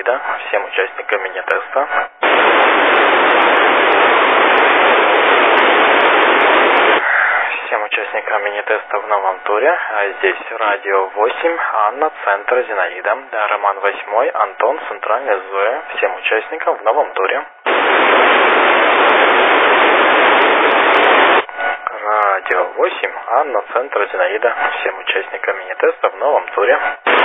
Зинаида, всем участникам мини-теста. Всем участникам мини-теста в новом туре. Здесь радио 8, Анна, центр Зинаида, Роман 8, Антон, центральная Зоя. Всем участникам в новом туре. Радио 8, Анна, центр Зинаида. Всем участникам мини-теста в новом туре.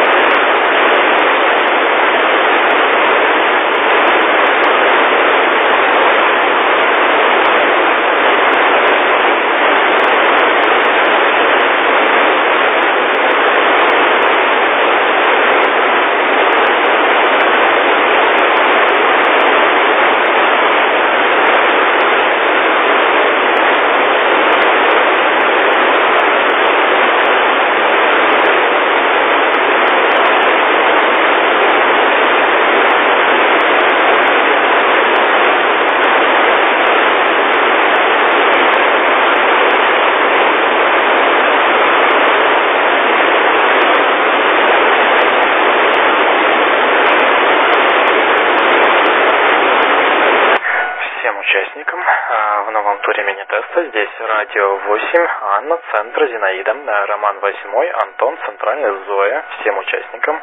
Участникам в новом туре мини-теста. Здесь радио 8, Анна, центр Зинаида, Роман 8, Антон, центральная Зоя. Всем участникам.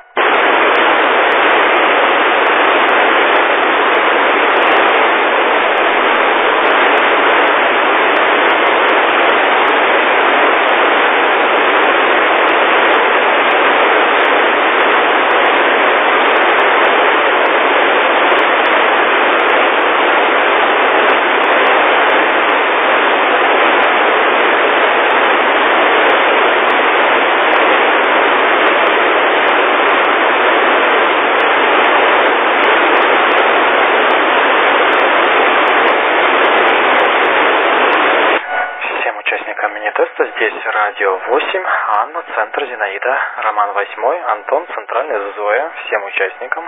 Мини-теста. Здесь радио 8, Анна, центр Зинаида, Роман 8, Антон, центральная Зоя. Всем участникам.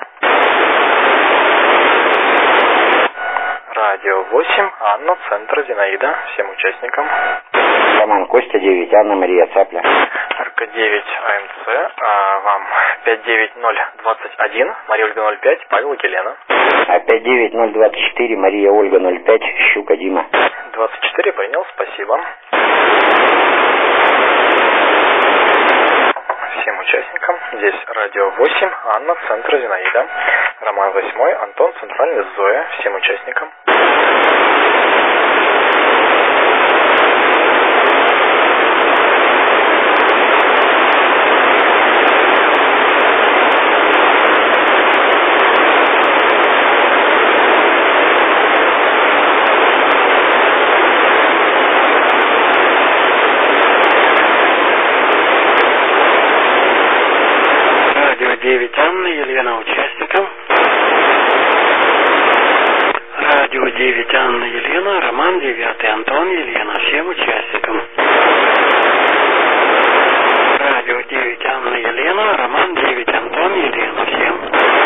Радио 8, Анна, центр Зинаида. Всем участникам. Роман, Костя 9, Анна, Мария, Цапля. РК-9, АМЦ, вам 59021, Мария Ольга 05, Павел Елена. 59024, Мария Ольга 05, Щука Дима. 24 принял, спасибо. Всем участникам. Здесь радио 8, Анна, центр Зинаида, Роман 8, Антон, центральная Зоя. Всем участникам. Радио 9, Анна, Елена, участникам. Радио 9, Анна, Елена, Роман 9, Антон, Елена. Всем участникам. Радио 9, Анна, Елена, Роман 9, Антон, Елена. Всем.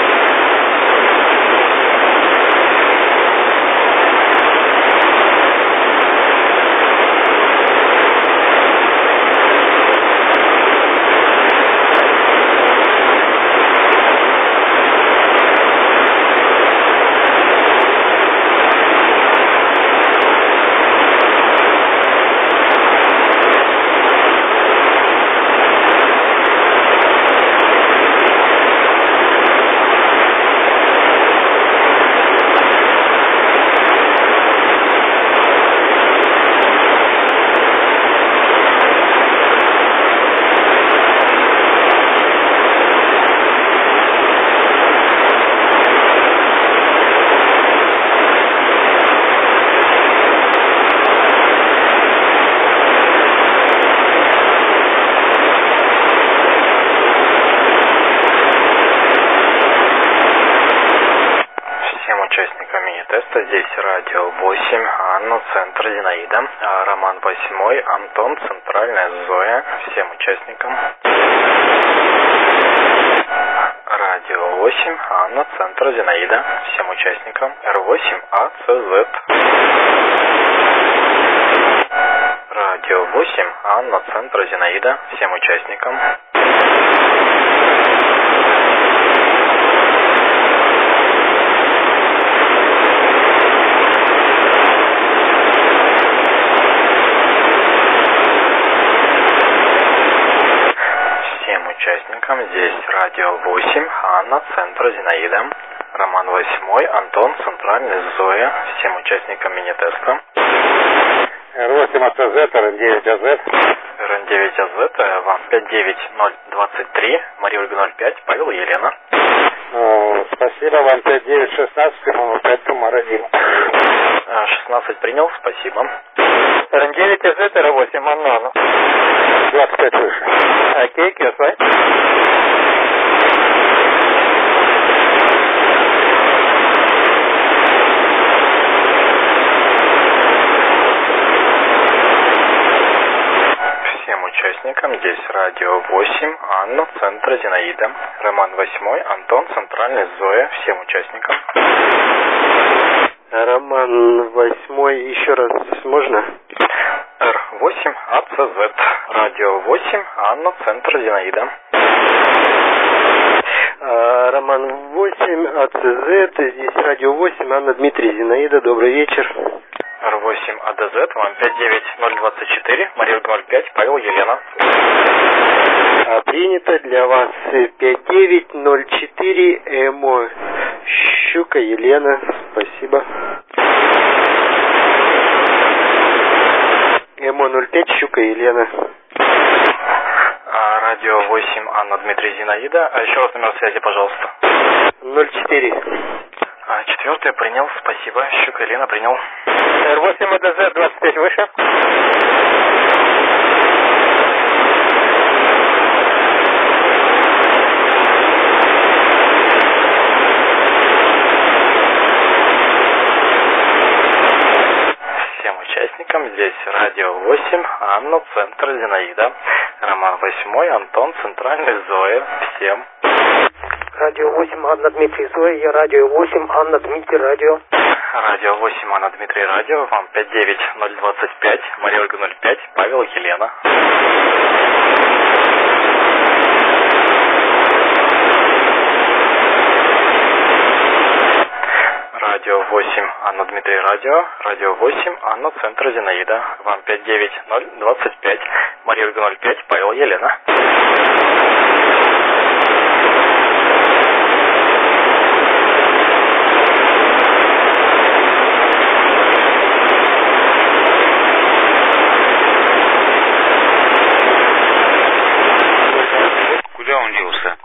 Здесь радио 8, Анна, центр Зинаида, Роман 8, Антон, центральная Зоя. Всем участникам. Радио 8, Анна, центр Зинаида. Всем участникам. Р8, АЦЗ. Радио 8, Анна, центр Зинаида. Всем участникам. участникам. Здесь радио 8, Анна, центр Зинаида. Роман 8, Антон, центральный Зоя. Всем участникам мини-теста. Р8 АЦЗ, РН9 АЗ. РН9 АЗ, вам 59023, Мария Ольга 05, Павел и Елена. Спасибо, вам 5916, Тимон 5, Тамара Дима. 16 принял, спасибо. РН9 АЗ, Р8, Анна. 25 выше. Окей, кесай. Участникам. Здесь радио 8, Анна, центр Зинаида. Роман 8, Антон, центральный Зоя. Всем участникам. Роман 8, еще раз можно? Р8 АЦЗ. Радио 8, Анна, центр Зинаида. Роман 8 АЦЗ, здесь радио 8, Анна, Дмитрий, Зинаида. Добрый вечер. Р8 АДЗ, вам 59024, Мария 05, Павел, Елена. Принято для вас 5904, ЭМО, Щука, Елена, спасибо. ЭМО 05, Щука, Елена. Радио 8, Анна, Дмитрий, Зинаида. Еще раз номер связи, пожалуйста. 04. Четвертый принял, спасибо. Щука, Елена, принял. Р8 АДЗ, 25 выше. Всем участникам. Здесь радио 8, Анна, центр Зинаида. Роман 8, Антон, центральный Зоя. Всем. Радио 8, Анна, Дмитрий, Зоя. Я радио 8, Анна, Дмитрий, радио. Радио 8, Анна, Дмитрий, радио. Вам 59025, Мария Ольга 05, Павел, Елена. Радио 8, Анна, Дмитрий, радио. Радио 8, Анна, центр Зинаида. Вам 59025, Мария Ольга 05, Павел, Елена. Куда он делся?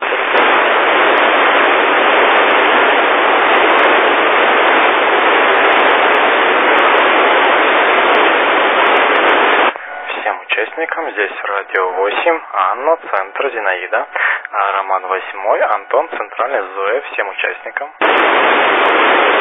Всем участникам. Здесь радио 8, Анна, центр Зинаида. Роман 8, Антон, центральный Зоя. Всем участникам.